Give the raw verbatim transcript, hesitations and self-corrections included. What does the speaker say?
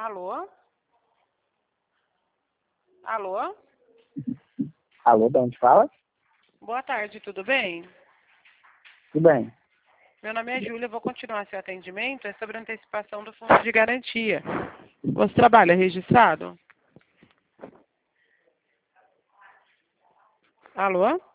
Alô? Alô? Alô, de onde fala? Boa tarde, tudo bem? Tudo bem. Meu nome é Júlia, eu vou continuar seu atendimento. É sobre a antecipação do fundo de garantia. Você trabalha registrado? Alô?